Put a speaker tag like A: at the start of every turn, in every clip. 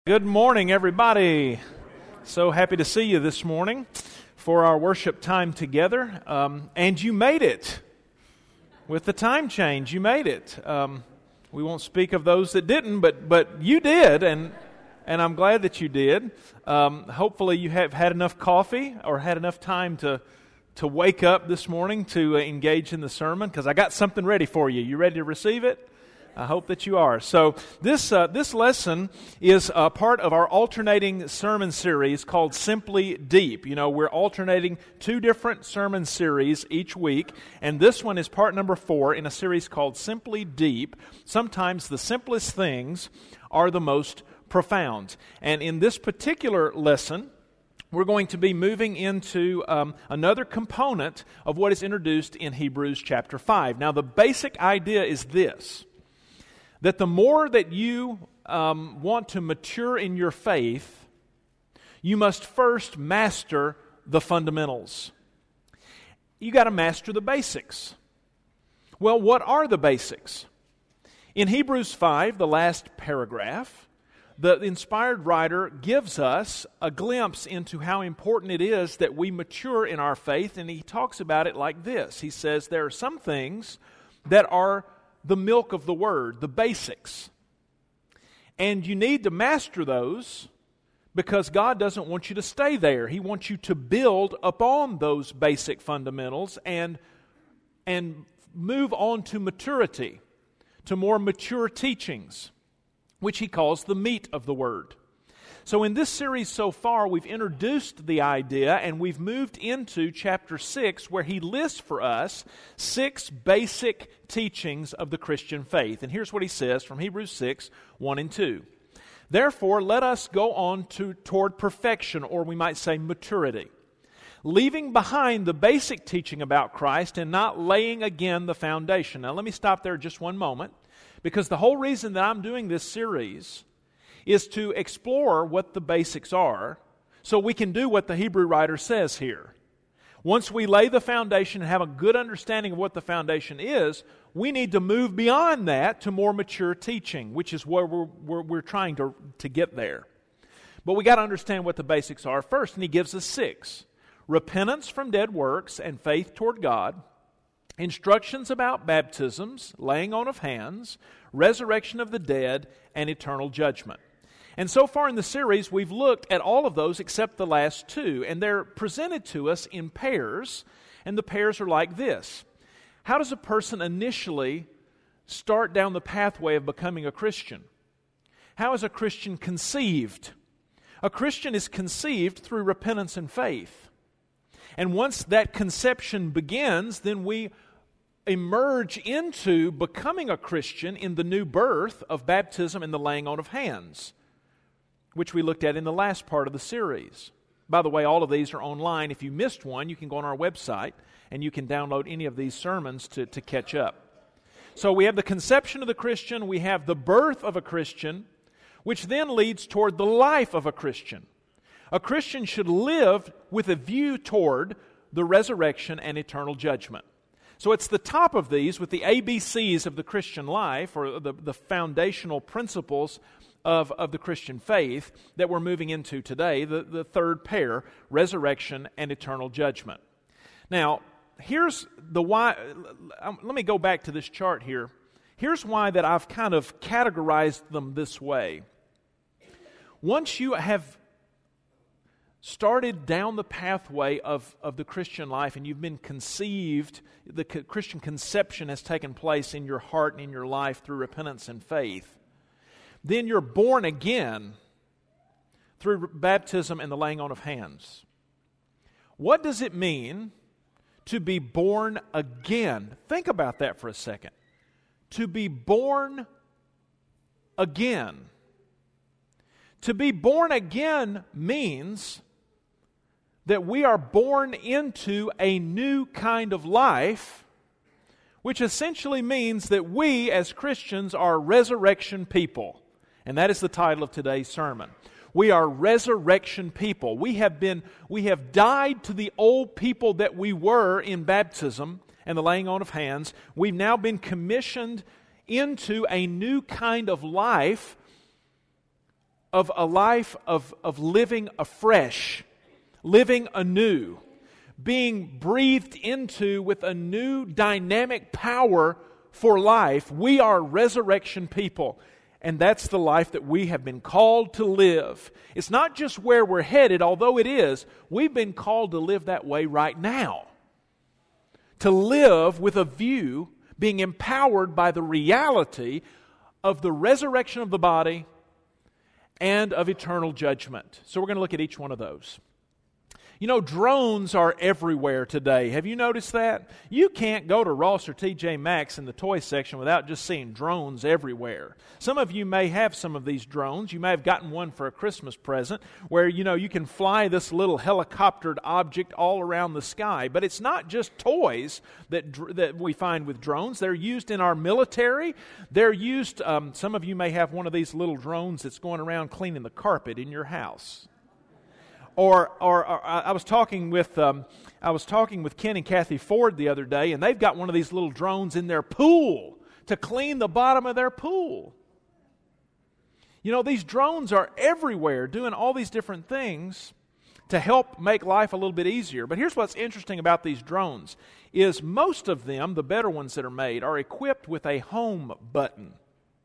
A: Good morning, everybody. So happy to see you this morning for our worship time together. And you made it. With the time change, you made it. We won't speak of those that didn't, but you did, and I'm glad that you did. Hopefully you have had enough coffee or had enough time to wake up this morning to engage in the sermon, because I got something ready for you. You ready to receive it? I hope that you are. So this lesson is a part of our alternating sermon series called Simply Deep. You know, we're alternating two different sermon series each week, and this one is part number 4 in a series called Simply Deep. Sometimes the simplest things are the most profound. And in this particular lesson, we're going to be moving into another component of what is introduced in Hebrews chapter 5. Now, the basic idea is this: that the more that you want to mature in your faith, you must first master the fundamentals. You got to master the basics. Well, what are the basics? In Hebrews 5, the last paragraph, the inspired writer gives us a glimpse into how important it is that we mature in our faith, and he talks about it like this. He says there are some things that are the milk of the Word, the basics. And you need to master those because God doesn't want you to stay there. He wants you to build upon those basic fundamentals and move on to maturity, to more mature teachings, which he calls the meat of the Word. So in this series so far, we've introduced the idea, and we've moved into chapter 6, where he lists for us 6 basic teachings of the Christian faith. And here's what he says from Hebrews 6, 1 and 2. Therefore, let us go on toward perfection, or we might say maturity, leaving behind the basic teaching about Christ and not laying again the foundation. Now, let me stop there just one moment, because the whole reason that I'm doing this series is to explore what the basics are so we can do what the Hebrew writer says here. Once we lay the foundation and have a good understanding of what the foundation is, we need to move beyond that to more mature teaching, which is where we're trying to get there. But we got to understand what the basics are first, and he gives us 6. Repentance from dead works and faith toward God, instructions about baptisms, laying on of hands, resurrection of the dead, and eternal judgment. And so far in the series, we've looked at all of those except the last 2, and they're presented to us in pairs, and the pairs are like this. How does a person initially start down the pathway of becoming a Christian? How is a Christian conceived? A Christian is conceived through repentance and faith. And once that conception begins, then we emerge into becoming a Christian in the new birth of baptism and the laying on of hands, which we looked at in the last part of the series. By the way, all of these are online. If you missed one, you can go on our website and you can download any of these sermons to catch up. So we have the conception of the Christian, we have the birth of a Christian, which then leads toward the life of a Christian. A Christian should live with a view toward the resurrection and eternal judgment. So it's the top of these, with the ABCs of the Christian life, or the foundational principles of the Christian faith, that we're moving into today, the third pair, resurrection and eternal judgment. Now, here's the why. Let me go back to this chart here. Here's why that I've kind of categorized them this way. Once you have started down the pathway of the Christian life and you've been conceived, the Christian conception has taken place in your heart and in your life through repentance and faith, then you're born again through baptism and the laying on of hands. What does it mean to be born again? Think about that for a second. To be born again. To be born again means that we are born into a new kind of life, which essentially means that we as Christians are resurrection people. And that is the title of today's sermon. We are resurrection people. We have died to the old people that we were in baptism and the laying on of hands. We've now been commissioned into a new kind of life of a life of living afresh, living anew, being breathed into with a new dynamic power for life. We are resurrection people, and that's the life that we have been called to live. It's not just where we're headed, although it is. We've been called to live that way right now. To live with a view, being empowered by the reality of the resurrection of the body and of eternal judgment. So we're going to look at each one of those. You know, drones are everywhere today. Have you noticed that? You can't go to Ross or TJ Maxx in the toy section without just seeing drones everywhere. Some of you may have some of these drones. You may have gotten one for a Christmas present where, you can fly this little helicoptered object all around the sky. But it's not just toys that we find with drones. They're used in our military. They're used, some of you may have one of these little drones that's going around cleaning the carpet in your house. Or I was talking with Ken and Kathy Ford the other day, and they've got one of these little drones in their pool to clean the bottom of their pool. These drones are everywhere doing all these different things to help make life a little bit easier. But here's what's interesting about these drones is most of them, the better ones that are made, are equipped with a home button.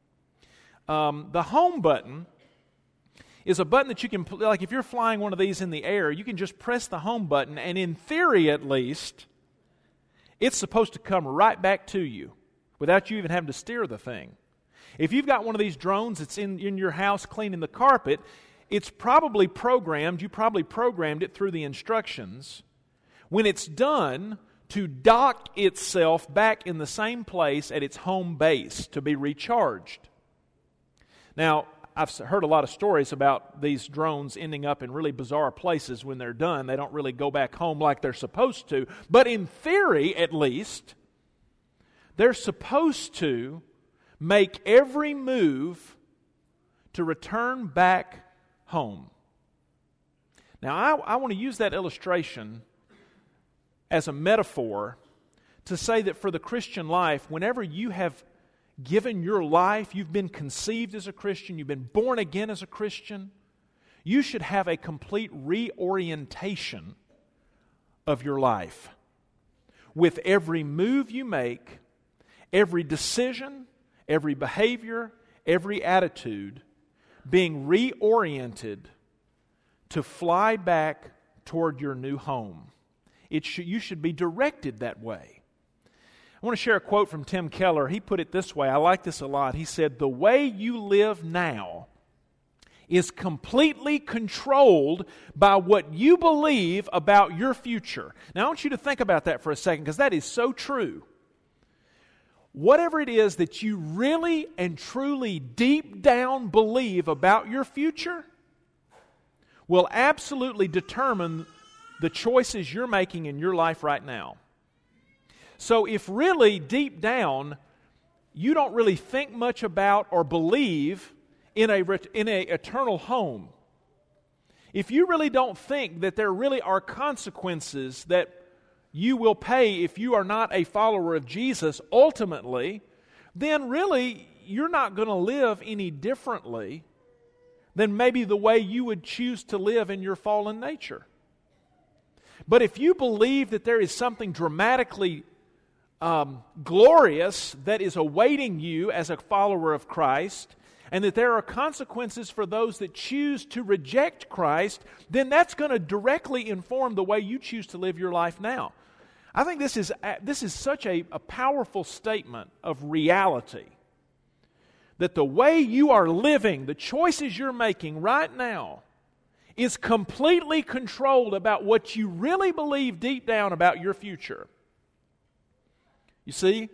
A: The home button is a button that you can, like if you're flying one of these in the air, you can just press the home button, and in theory at least, it's supposed to come right back to you without you even having to steer the thing. If you've got one of these drones that's in your house cleaning the carpet, it's probably programmed, you probably programmed it through the instructions, when it's done, to dock itself back in the same place at its home base to be recharged. Now, I've heard a lot of stories about these drones ending up in really bizarre places when they're done. They don't really go back home like they're supposed to. But in theory, at least, they're supposed to make every move to return back home. Now, I want to use that illustration as a metaphor to say that for the Christian life, whenever you have given your life, you've been conceived as a Christian, you've been born again as a Christian, you should have a complete reorientation of your life. With every move you make, every decision, every behavior, every attitude being reoriented to fly back toward your new home. You should be directed that way. I want to share a quote from Tim Keller. He put it this way. I like this a lot. He said, "The way you live now is completely controlled by what you believe about your future." Now, I want you to think about that for a second, because that is so true. Whatever it is that you really and truly deep down believe about your future will absolutely determine the choices you're making in your life right now. So if really deep down you don't really think much about or believe in a eternal home, if you really don't think that there really are consequences that you will pay if you are not a follower of Jesus ultimately, then really you're not going to live any differently than maybe the way you would choose to live in your fallen nature. But if you believe that there is something dramatically glorious that is awaiting you as a follower of Christ, and that there are consequences for those that choose to reject Christ, then that's going to directly inform the way you choose to live your life now. I think this is such a powerful statement of reality, that the way you are living, the choices you're making right now, is completely controlled about what you really believe deep down about your future. You see,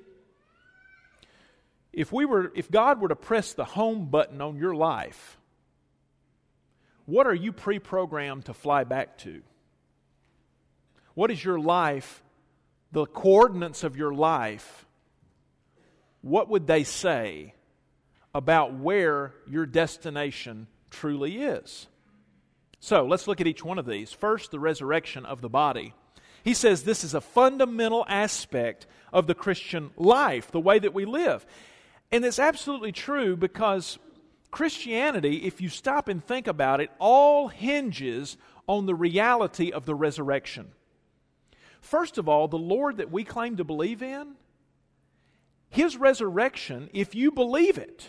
A: if God were to press the home button on your life, what are you pre-programmed to fly back to? What is your life, the coordinates of your life, what would they say about where your destination truly is? So, let's look at each one of these. First, the resurrection of the body. He says this is a fundamental aspect of the Christian life, the way that we live. And it's absolutely true, because Christianity, if you stop and think about it, all hinges on the reality of the resurrection. First of all, the Lord that we claim to believe in, His resurrection, if you believe it,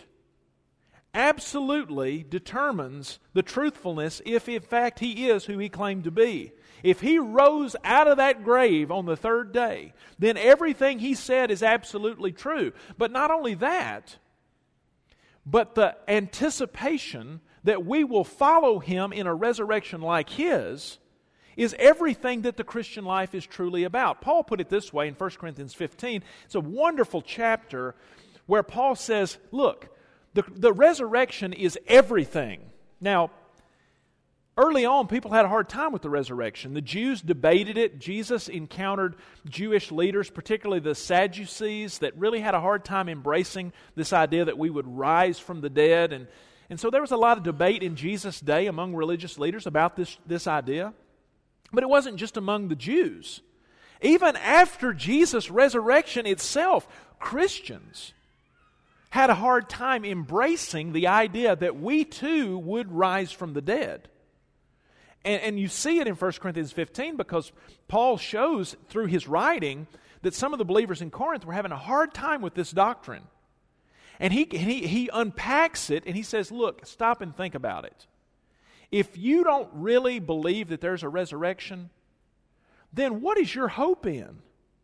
A: absolutely determines the truthfulness if in fact He is who He claimed to be. If He rose out of that grave on the third day, then everything He said is absolutely true. But not only that, but the anticipation that we will follow Him in a resurrection like His is everything that the Christian life is truly about. Paul put it this way in 1 Corinthians 15. It's a wonderful chapter where Paul says, look, the resurrection is everything. Now, early on, people had a hard time with the resurrection. The Jews debated it. Jesus encountered Jewish leaders, particularly the Sadducees, that really had a hard time embracing this idea that we would rise from the dead. And so there was a lot of debate in Jesus' day among religious leaders about this idea. But it wasn't just among the Jews. Even after Jesus' resurrection itself, Christians had a hard time embracing the idea that we too would rise from the dead. And you see it in 1 Corinthians 15 because Paul shows through his writing that some of the believers in Corinth were having a hard time with this doctrine. And he unpacks it and he says, look, stop and think about it. If you don't really believe that there's a resurrection, then what is your hope in?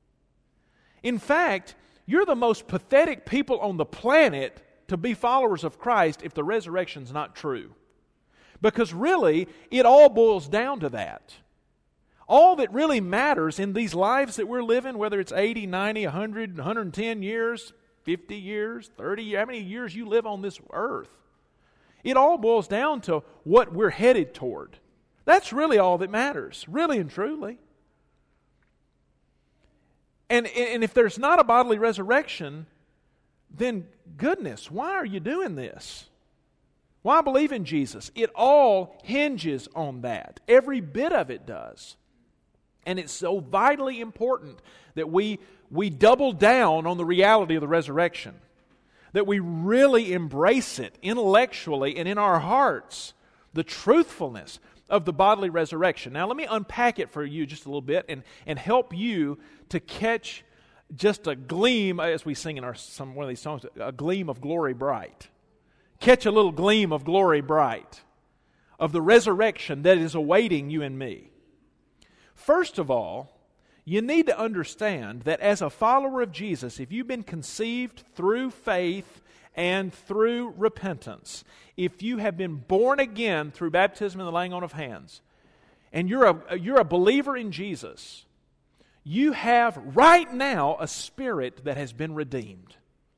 A: In fact, you're the most pathetic people on the planet to be followers of Christ if the resurrection's not true. Because really, it all boils down to that. All that really matters in these lives that we're living, whether it's 80, 90, 100, 110 years, 50 years, 30 years, how many years you live on this earth, it all boils down to what we're headed toward. That's really all that matters, really and truly. And if there's not a bodily resurrection, then goodness, why are you doing this? Why believe in Jesus? It all hinges on that. Every bit of it does. And it's so vitally important that we double down on the reality of the resurrection. That we really embrace it intellectually and in our hearts, the truthfulness of the bodily resurrection. Now let me unpack it for you just a little bit and help you to catch just a gleam, as we sing in one of these songs, a gleam of glory bright. Catch a little gleam of glory bright of the resurrection that is awaiting you and me. First of all, you need to understand that as a follower of Jesus, if you've been conceived through faith and through repentance, if you have been born again through baptism and the laying on of hands, and you're a believer in Jesus, you have right now a spirit that has been redeemed.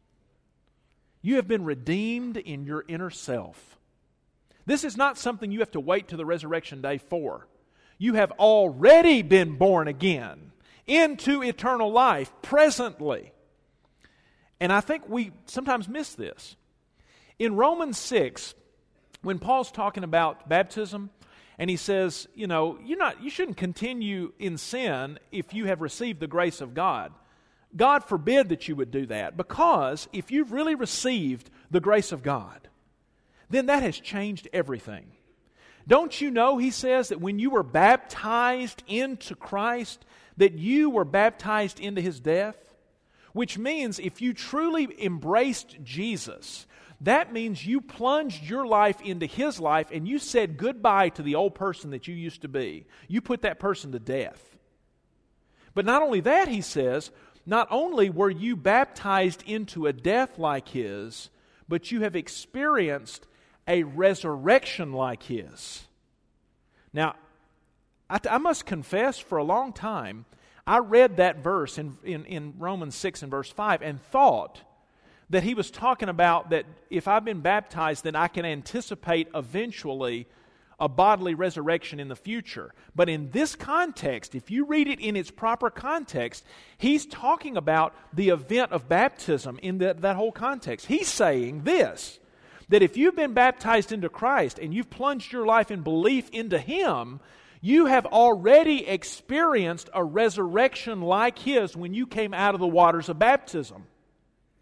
A: You have been redeemed in your inner self. This is not something you have to wait to the resurrection day for. You have already been born again into eternal life presently. And I think we sometimes miss this. In Romans 6, when Paul's talking about baptism, and he says, you shouldn't continue in sin if you have received the grace of God. God forbid that you would do that, because if you've really received the grace of God, then that has changed everything. Don't you know, he says, that when you were baptized into Christ, that you were baptized into His death? Which means if you truly embraced Jesus, that means you plunged your life into His life and you said goodbye to the old person that you used to be. You put that person to death. But not only that, he says, not only were you baptized into a death like His, but you have experienced a resurrection like His. Now, I must confess, for a long time, I read that verse in Romans 6 and verse 5 and thought that he was talking about that if I've been baptized, then I can anticipate eventually a bodily resurrection in the future. But in this context, if you read it in its proper context, he's talking about the event of baptism in that whole context. He's saying this, that if you've been baptized into Christ and you've plunged your life in belief into Him, you have already experienced a resurrection like His when you came out of the waters of baptism.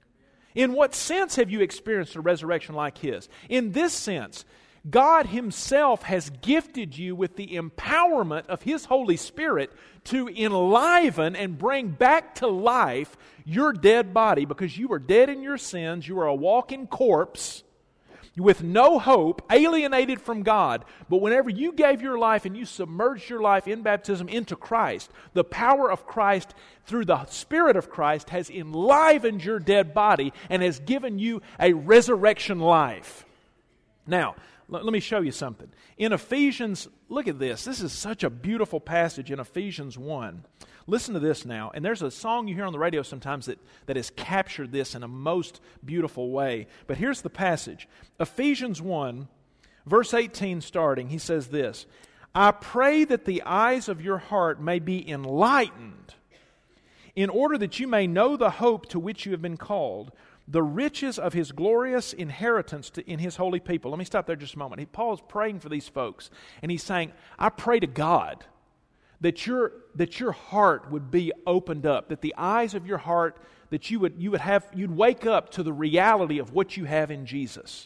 A: In what sense have you experienced a resurrection like His? In this sense, God Himself has gifted you with the empowerment of His Holy Spirit to enliven and bring back to life your dead body, because you were dead in your sins, you were a walking corpse with no hope, alienated from God. But whenever you gave your life and you submerged your life in baptism into Christ, the power of Christ through the Spirit of Christ has enlivened your dead body and has given you a resurrection life. Now, let me show you something. In Ephesians, look at this. This is such a beautiful passage in Ephesians 1. Listen to this now. And there's a song you hear on the radio sometimes that has captured this in a most beautiful way. But here's the passage. Ephesians 1, verse 18 starting, he says this, I pray that the eyes of your heart may be enlightened, in order that you may know the hope to which you have been called, the riches of His glorious inheritance in His holy people. Let me stop there just a moment. Paul is praying for these folks, and he's saying, I pray to God that your heart would be opened up, that the eyes of your heart, that you'd wake up to the reality of what you have in Jesus.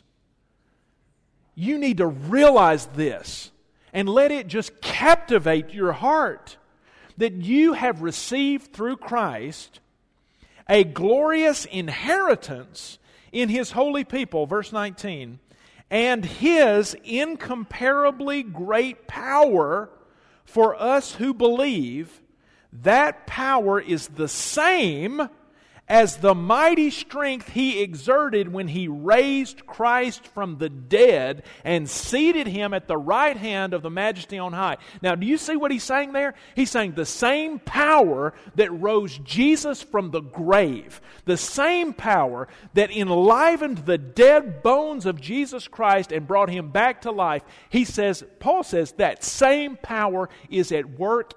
A: You need to realize this and let it just captivate your heart, that you have received through Christ a glorious inheritance in His holy people, verse 19, and His incomparably great power for us who believe. That power is the same as the mighty strength He exerted when He raised Christ from the dead and seated Him at the right hand of the Majesty on high. Now, do you see what he's saying there? He's saying the same power that rose Jesus from the grave, the same power that enlivened the dead bones of Jesus Christ and brought Him back to life. Paul says that same power is at work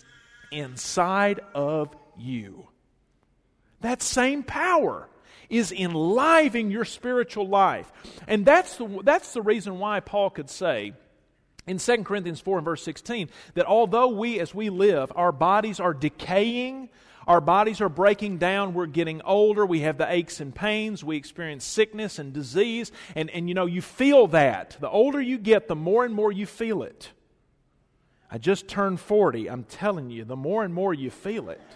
A: inside of you. That same power is enlivening your spiritual life. And that's the reason why Paul could say in 2 Corinthians 4 and verse 16 that although as we live, our bodies are decaying, our bodies are breaking down, we're getting older, we have the aches and pains, we experience sickness and disease, and you feel that. The older you get, the more and more you feel it. I just turned 40. I'm telling you, the more and more you feel it.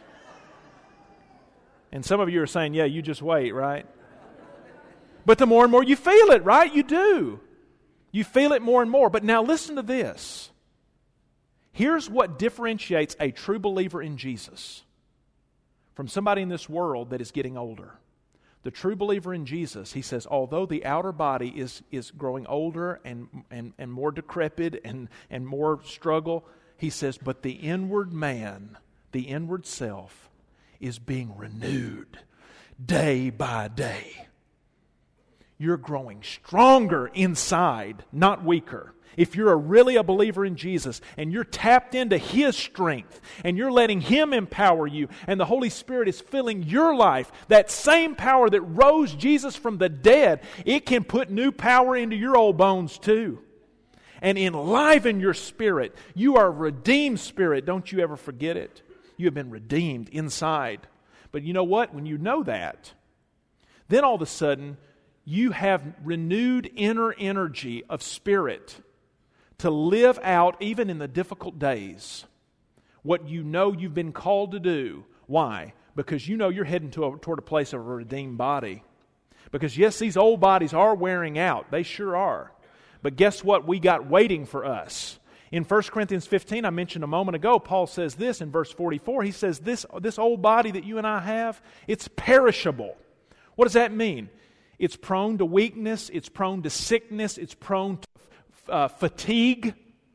A: And some of you are saying, yeah, you just wait, right? But the more and more you feel it, right? You do. You feel it more and more. But now listen to this. Here's what differentiates a true believer in Jesus from somebody in this world that is getting older. The true believer in Jesus, he says, although the outer body is growing older and more decrepit and more struggle, he says, but the inward man, the inward self, is being renewed day by day. You're growing stronger inside, not weaker. If you're really a believer in Jesus and you're tapped into His strength and you're letting Him empower you and the Holy Spirit is filling your life, that same power that rose Jesus from the dead, it can put new power into your old bones too and enliven your spirit. You are a redeemed spirit. Don't you ever forget it. You have been redeemed inside. But you know what? When you know that, then all of a sudden you have renewed inner energy of spirit to live out, even in the difficult days, what you know you've been called to do. Why? Because you know you're heading toward a place of a redeemed body. Because yes, these old bodies are wearing out. They sure are. But guess what we got waiting for us? In 1 Corinthians 15, I mentioned a moment ago, Paul says this in verse 44. He says, this old body that you and I have, it's perishable. What does that mean? It's prone to weakness, it's prone to sickness, it's prone to fatigue.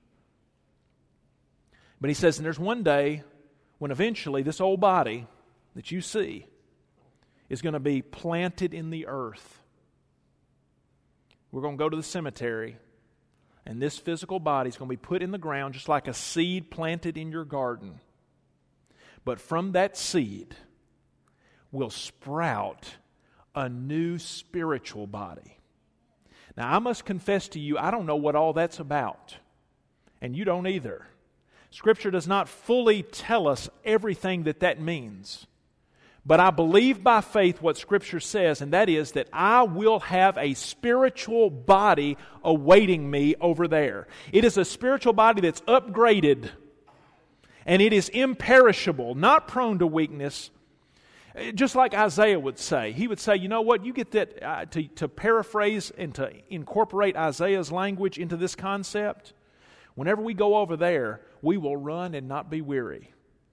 A: But he says, and there's one day when eventually this old body that you see is going to be planted in the earth. We're going to go to the cemetery, and this physical body is going to be put in the ground just like a seed planted in your garden. But from that seed will sprout a new spiritual body. Now, I must confess to you, I don't know what all that's about. And you don't either. Scripture does not fully tell us everything that means. But I believe by faith what Scripture says, and that is that I will have a spiritual body awaiting me over there. It is a spiritual body that's upgraded, and it is imperishable, not prone to weakness. Just like Isaiah would say. He would say, you know what, you get that, to paraphrase and to incorporate Isaiah's language into this concept, whenever we go over there, we will run and not be weary.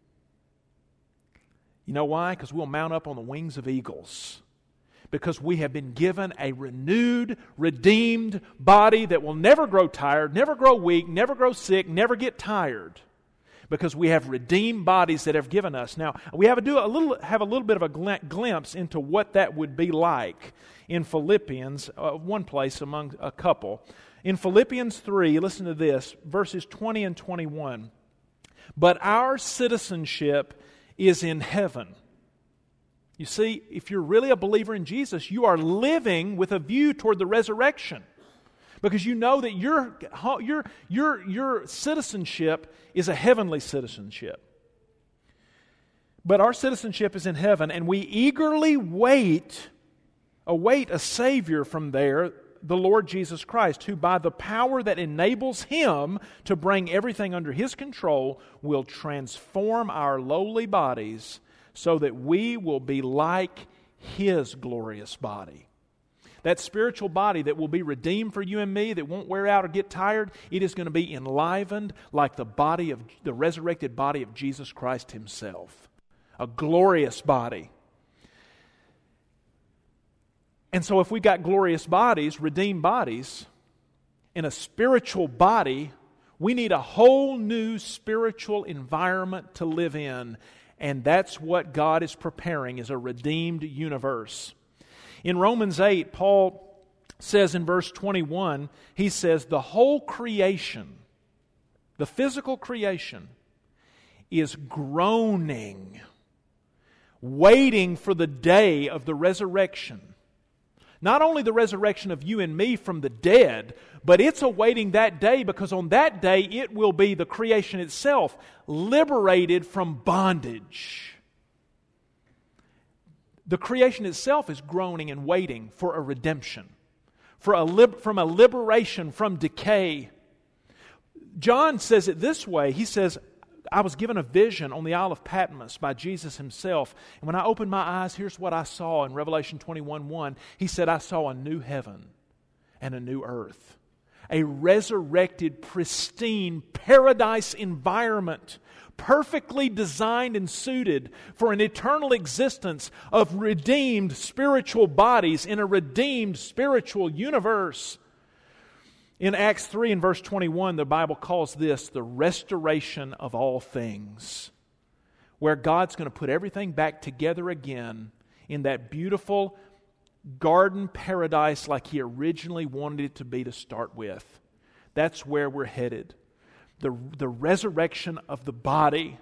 A: You know why? Because we'll mount up on the wings of eagles. Because we have been given a renewed, redeemed body that will never grow tired, never grow weak, never grow sick, never get tired. Because we have redeemed bodies that have given us. Now, we have a little bit of a glimpse into what that would be like in Philippians, one place among a couple. In Philippians 3, listen to this, verses 20 and 21. But our citizenship is in heaven. You see, if you're really a believer in Jesus, you are living with a view toward the resurrection. Because you know that your citizenship is a heavenly citizenship. But our citizenship is in heaven, and we eagerly await a Savior from there, the Lord Jesus Christ, who by the power that enables Him to bring everything under His control will transform our lowly bodies so that we will be like His glorious body. That spiritual body that will be redeemed for you and me, that won't wear out or get tired, it is going to be enlivened like the resurrected body of Jesus Christ Himself. A glorious body. And so if we've got glorious bodies, redeemed bodies, in a spiritual body, we need a whole new spiritual environment to live in. And that's what God is preparing, is a redeemed universe. In Romans 8, Paul says in verse 21, he says, the whole creation, the physical creation, is groaning, waiting for the day of the resurrection. Not only the resurrection of you and me from the dead, but it's awaiting that day because on that day it will be the creation itself liberated from bondage. The creation itself is groaning and waiting for a redemption, from a liberation from decay. John says it this way. He says, I was given a vision on the Isle of Patmos by Jesus Himself. And when I opened my eyes, here's what I saw in Revelation 21:1. He said, I saw a new heaven and a new earth. A resurrected, pristine, paradise environment, perfectly designed and suited for an eternal existence of redeemed spiritual bodies in a redeemed spiritual universe. In Acts 3 and verse 21, the Bible calls this the restoration of all things, where God's going to put everything back together again in that beautiful garden paradise like He originally wanted it to be to start with. That's where we're headed. The resurrection of the body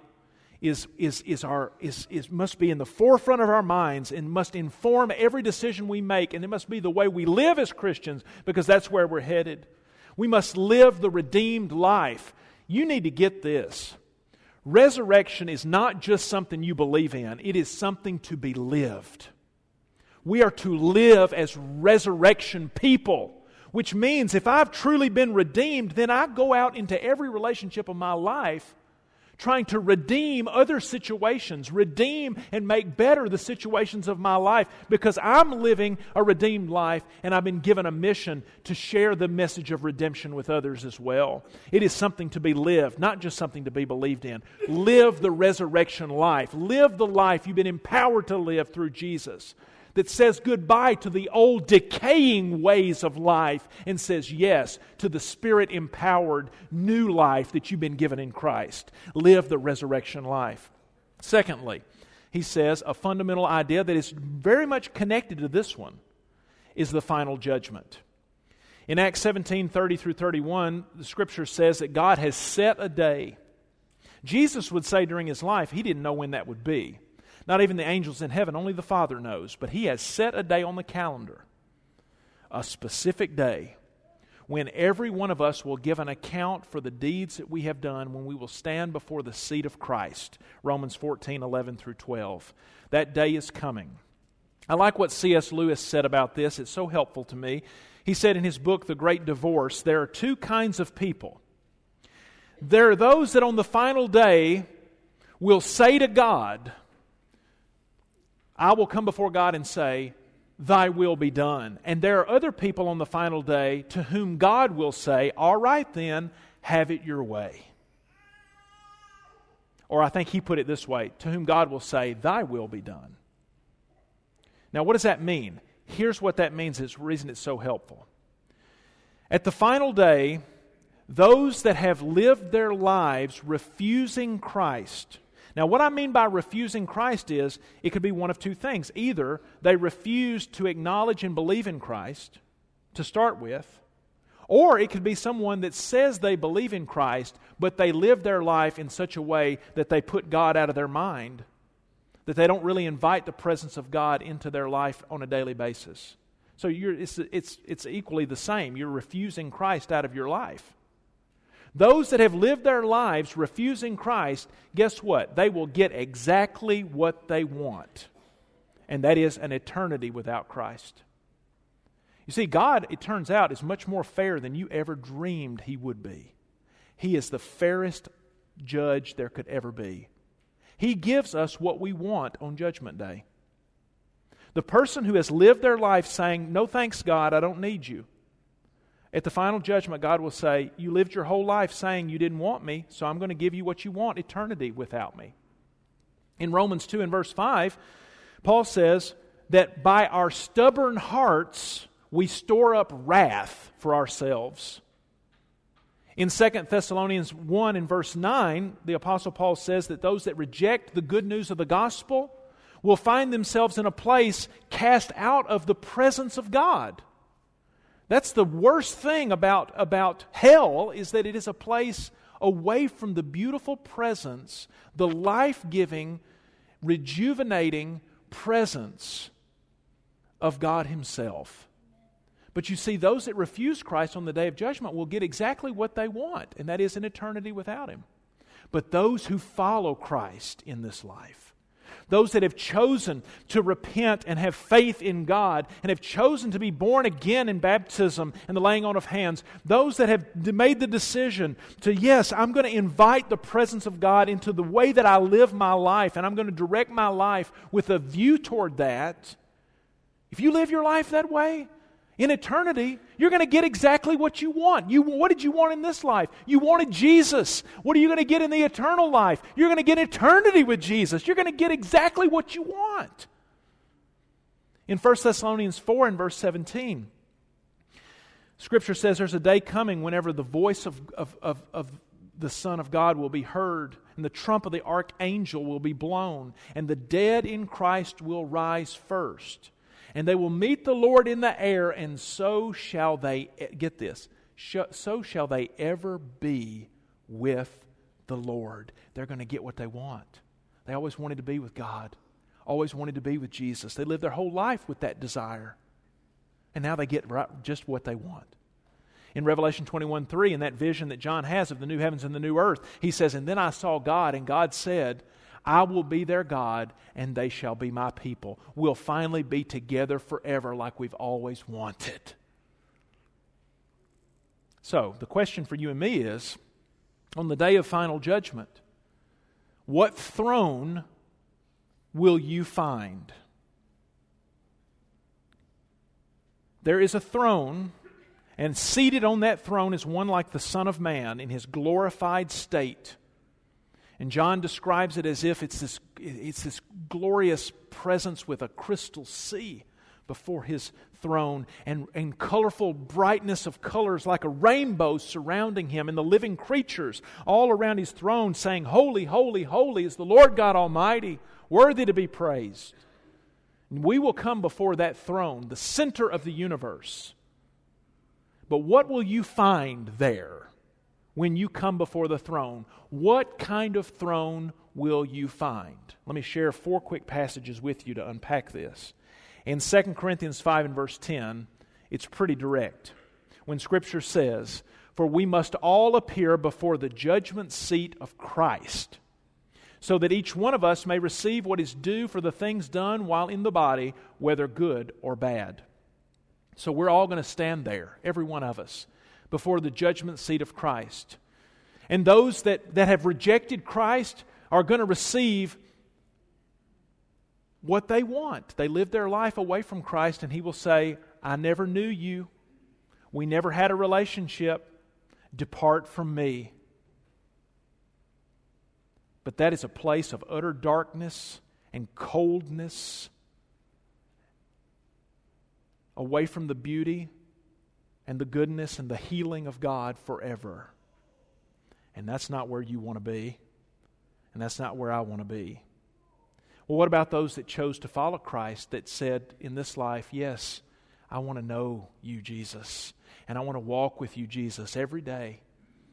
A: must be in the forefront of our minds and must inform every decision we make, and it must be the way we live as Christians, because that's where we're headed. We must live the redeemed life. You need to get this. Resurrection is not just something you believe in. It is something to be lived. We are to live as resurrection people, which means if I've truly been redeemed, then I go out into every relationship of my life trying to redeem other situations, redeem and make better the situations of my life, because I'm living a redeemed life and I've been given a mission to share the message of redemption with others as well. It is something to be lived, not just something to be believed in. Live the resurrection life. Live the life you've been empowered to live through Jesus, that says goodbye to the old decaying ways of life and says yes to the Spirit-empowered new life that you've been given in Christ. Live the resurrection life. Secondly, he says a fundamental idea that is very much connected to this one is the final judgment. In Acts 17:30 through 31, the Scripture says that God has set a day. Jesus would say during His life He didn't know when that would be. Not even the angels in heaven, only the Father knows. But He has set a day on the calendar, a specific day, when every one of us will give an account for the deeds that we have done when we will stand before the seat of Christ. Romans 14:11 through 12. That day is coming. I like what C.S. Lewis said about this. It's so helpful to me. He said in his book, The Great Divorce, there are two kinds of people. There are those that on the final day will say to God, I will come before God and say, Thy will be done. And there are other people on the final day to whom God will say, all right then, have it your way. Or I think he put it this way, to whom God will say, Thy will be done. Now what does that mean? Here's what that means. It's the reason it's so helpful. At the final day, those that have lived their lives refusing Christ. Now, what I mean by refusing Christ is, it could be one of two things. Either they refuse to acknowledge and believe in Christ, to start with, or it could be someone that says they believe in Christ, but they live their life in such a way that they put God out of their mind, that they don't really invite the presence of God into their life on a daily basis. So it's equally the same. You're refusing Christ out of your life. Those that have lived their lives refusing Christ, guess what? They will get exactly what they want. And that is an eternity without Christ. You see, God, it turns out, is much more fair than you ever dreamed He would be. He is the fairest judge there could ever be. He gives us what we want on Judgment Day. The person who has lived their life saying, no thanks God, I don't need you. At the final judgment, God will say, you lived your whole life saying you didn't want me, so I'm going to give you what you want, eternity without me. In Romans 2 and verse 5, Paul says that by our stubborn hearts, we store up wrath for ourselves. In 2 Thessalonians 1 and verse 9, the Apostle Paul says that those that reject the good news of the gospel will find themselves in a place cast out of the presence of God. That's the worst thing about hell, is that it is a place away from the beautiful presence, the life-giving, rejuvenating presence of God Himself. But you see, those that refuse Christ on the day of judgment will get exactly what they want, and that is an eternity without Him. But those who follow Christ in this life, those that have chosen to repent and have faith in God and have chosen to be born again in baptism and the laying on of hands, those that have made the decision to, yes, I'm going to invite the presence of God into the way that I live my life, and I'm going to direct my life with a view toward that. If you live your life that way, in eternity, you're going to get exactly what you want. What did you want in this life? You wanted Jesus. What are you going to get in the eternal life? You're going to get eternity with Jesus. You're going to get exactly what you want. In 1 Thessalonians 4 and verse 17, Scripture says there's a day coming whenever the voice of the Son of God will be heard, and the trump of the archangel will be blown, and the dead in Christ will rise first. And they will meet the Lord in the air, and so shall they, get this, so shall they ever be with the Lord. They're going to get what they want. They always wanted to be with God, always wanted to be with Jesus. They lived their whole life with that desire. And now they get just what they want. In Revelation 21:3, in that vision that John has of the new heavens and the new earth, he says, and then I saw God, and God said, I will be their God, and they shall be my people. We'll finally be together forever like we've always wanted. So, the question for you and me is, on the day of final judgment, what throne will you find? There is a throne, and seated on that throne is one like the Son of Man in His glorified state. And John describes it as if it's this glorious presence with a crystal sea before His throne, and colorful brightness of colors like a rainbow surrounding Him, and the living creatures all around His throne saying, Holy, holy, holy is the Lord God Almighty, worthy to be praised. And we will come before that throne, the center of the universe. But what will you find there when you come before the throne? What kind of throne will you find? Let me share 4 quick passages with you to unpack this. In 2 Corinthians 5 and verse 10, it's pretty direct. when Scripture says, "For we must all appear before the judgment seat of Christ, so that each one of us may receive what is due for the things done while in the body, whether good or bad." So we're all going to stand there, every one of us, before the judgment seat of Christ. And those that have rejected Christ are going to receive what they want. They live their life away from Christ, and He will say, "I never knew you. We never had a relationship. Depart from me." But that is a place of utter darkness and coldness, away from the beauty and the goodness and the healing of God forever. And that's not where you want to be. And that's not where I want to be. Well, what about those that chose to follow Christ, that said in this life, "Yes, I want to know you, Jesus, and I want to walk with you, Jesus, every day"?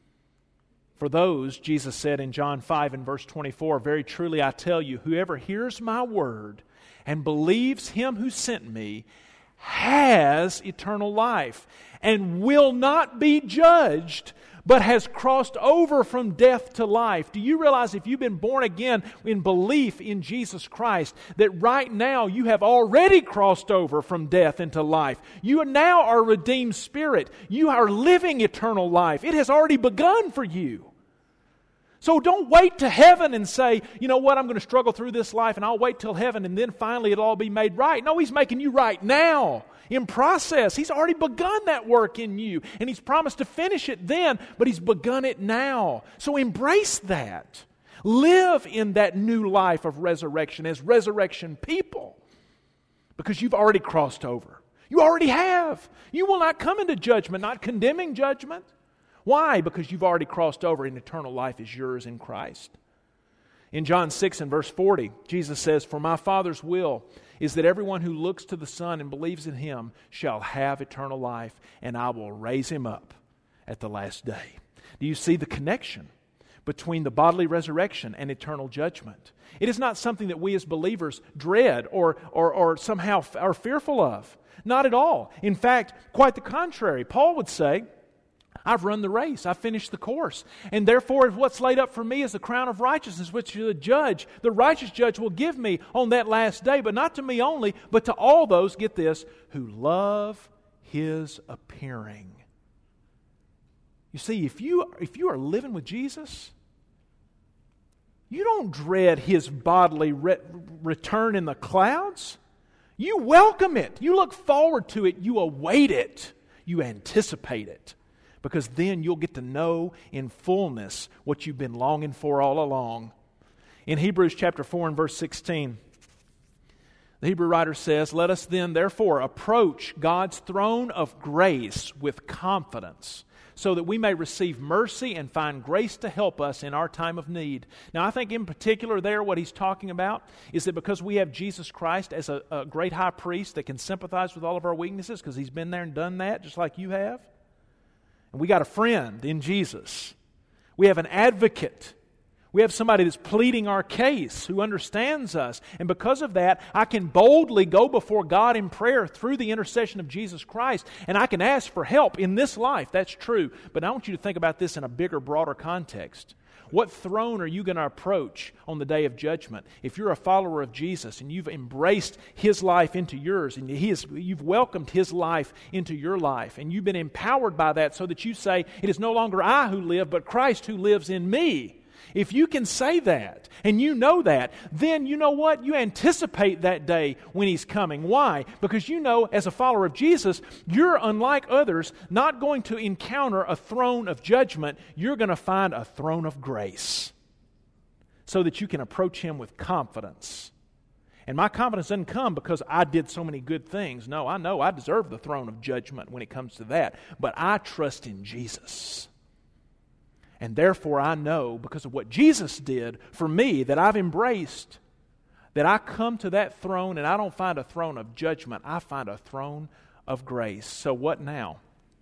A: For those, Jesus said in John 5 and verse 24, "Very truly I tell you, whoever hears my word and believes Him who sent me has eternal life and will not be judged, but has crossed over from death to life." Do you realize if you've been born again in belief in Jesus Christ, that right now you have already crossed over from death into life? You now are a redeemed spirit. You are living eternal life. It has already begun for you. So don't wait to heaven and say, "You know what, I'm going to struggle through this life and I'll wait till heaven and then finally it'll all be made right." No, He's making you right now, in process. He's already begun that work in you, and He's promised to finish it then, but He's begun it now. So embrace that. Live in that new life of resurrection as resurrection people, because you've already crossed over. You already have. You will not come into judgment, not condemning judgment. Why? Because you've already crossed over and eternal life is yours in Christ. In John 6 and verse 40, Jesus says, "For my Father's will is that everyone who looks to the Son and believes in Him shall have eternal life, and I will raise him up at the last day." Do you see the connection between the bodily resurrection and eternal judgment? It is not something that we as believers dread or somehow are fearful of. Not at all. In fact, quite the contrary. Paul would say, "I've run the race, I've finished the course, and therefore what's laid up for me is the crown of righteousness, which the righteous judge will give me on that last day, but not to me only, but to all those," get this, "who love His appearing." You see, if you are living with Jesus, you don't dread His bodily return in the clouds. You welcome it. You look forward to it. You await it. You anticipate it. Because then you'll get to know in fullness what you've been longing for all along. In Hebrews chapter 4 and verse 16, the Hebrew writer says, "Let us then therefore approach God's throne of grace with confidence, so that we may receive mercy and find grace to help us in our time of need." Now, I think in particular there what he's talking about is that because we have Jesus Christ as a great high priest that can sympathize with all of our weaknesses, because He's been there and done that just like you have. And we got a friend in Jesus. We have an advocate. We have somebody that's pleading our case, who understands us. And because of that, I can boldly go before God in prayer through the intercession of Jesus Christ, and I can ask for help in this life. That's true. But I want you to think about this in a bigger, broader context. What throne are you going to approach on the day of judgment? If you're a follower of Jesus and you've embraced His life into yours, and you've welcomed His life into your life, and you've been empowered by that so that you say, "It is no longer I who live, but Christ who lives in me." If you can say that, and you know that, then you know what? You anticipate that day when He's coming. Why? Because you know, as a follower of Jesus, you're, unlike others, not going to encounter a throne of judgment. You're going to find a throne of grace, so that you can approach Him with confidence. And my confidence doesn't come because I did so many good things. No, I know I deserve the throne of judgment when it comes to that. But I trust in Jesus. And therefore I know, because of what Jesus did for me, that I've embraced, that I come to that throne and I don't find a throne of judgment. I find a throne of grace. So what now?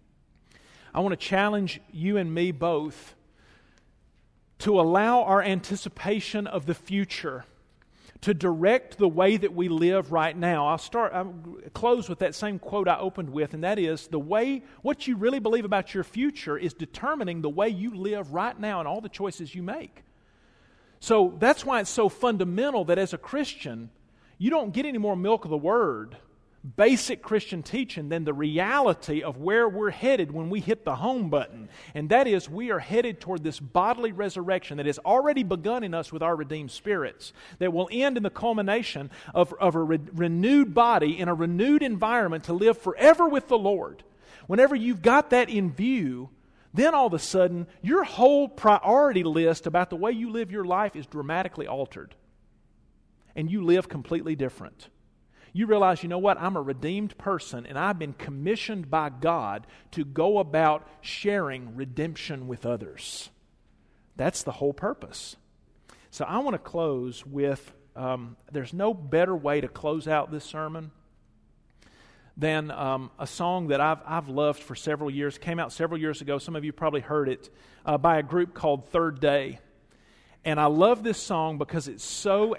A: I want to challenge you and me both to allow our anticipation of the future to direct the way that we live right now. I'll close with that same quote I opened with, and that is, what you really believe about your future is determining the way you live right now and all the choices you make. So that's why it's so fundamental that as a Christian, you don't get any more milk of the Word, basic Christian teaching, than the reality of where we're headed when we hit the home button. And that is, we are headed toward this bodily resurrection that has already begun in us with our redeemed spirits, that will end in the culmination of a renewed body in a renewed environment to live forever with the Lord. Whenever you've got that in view, then all of a sudden, your whole priority list about the way you live your life is dramatically altered. And you live completely different. You realize, you know what, I'm a redeemed person, and I've been commissioned by God to go about sharing redemption with others. That's the whole purpose. So I want to close with, there's no better way to close out this sermon than a song that I've loved for several years. It came out several years ago. Some of you probably heard it, by a group called Third Day. And I love this song because it so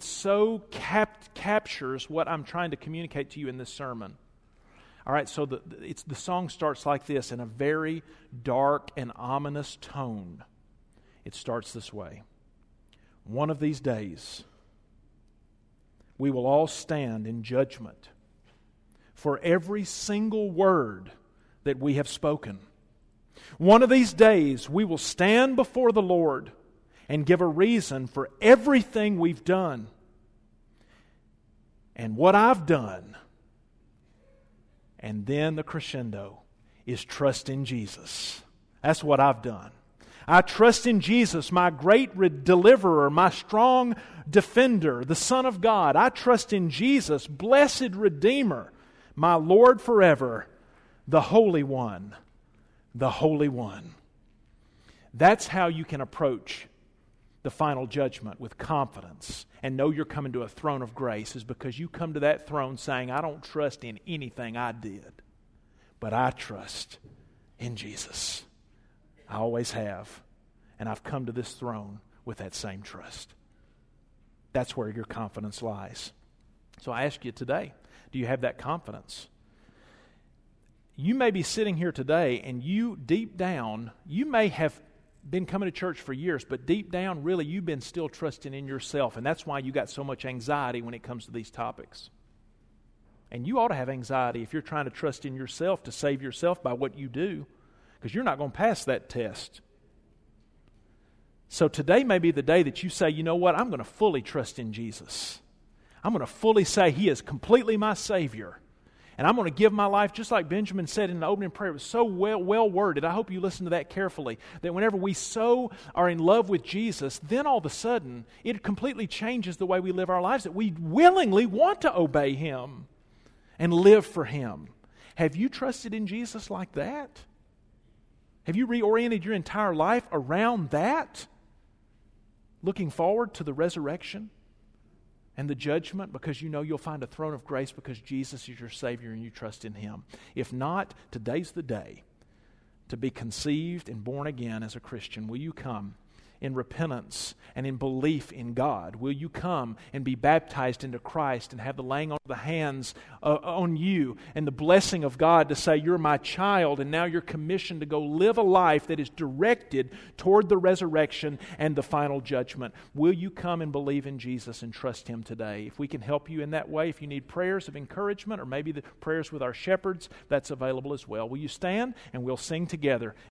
A: captures what I'm trying to communicate to you in this sermon. All right, so the song starts like this, in a very dark and ominous tone. It starts this way. One of these days, we will all stand in judgment for every single word that we have spoken. One of these days, we will stand before the Lord and give a reason for everything we've done. And what I've done, and then the crescendo, is trust in Jesus. That's what I've done. I trust in Jesus, my great deliverer, my strong defender, the Son of God. I trust in Jesus, blessed Redeemer, my Lord forever, the Holy One, the Holy One. That's how you can approach the final judgment with confidence and know you're coming to a throne of grace, is because you come to that throne saying, I don't trust in anything I did, but I trust in Jesus. I always have, and I've come to this throne with that same trust. That's where your confidence lies. So I ask you today, do you have that confidence? You may be sitting here today and you deep down, you may have been coming to church for years, but deep down, really, you've been still trusting in yourself, and that's why you got so much anxiety when it comes to these topics. And you ought to have anxiety if you're trying to trust in yourself to save yourself by what you do, because you're not going to pass that test. So today may be the day that you say, you know what, I'm going to fully trust in Jesus. I'm going to fully say He is completely my Savior. And I'm going to give my life, just like Benjamin said in the opening prayer. It was so well worded. I hope you listen to that carefully. That whenever we so are in love with Jesus, then all of a sudden, it completely changes the way we live our lives. That we willingly want to obey Him and live for Him. Have you trusted in Jesus like that? Have you reoriented your entire life around that? Looking forward to the resurrection and the judgment, because you know you'll find a throne of grace because Jesus is your Savior and you trust in Him. If not, today's the day to be conceived and born again as a Christian. Will you come in repentance and in belief in God? Will you come and be baptized into Christ and have the laying on of the hands on you and the blessing of God to say, you're my child, and now you're commissioned to go live a life that is directed toward the resurrection and the final judgment? Will you come and believe in Jesus and trust Him today? If we can help you in that way, if you need prayers of encouragement or maybe the prayers with our shepherds, that's available as well. Will you stand and we'll sing together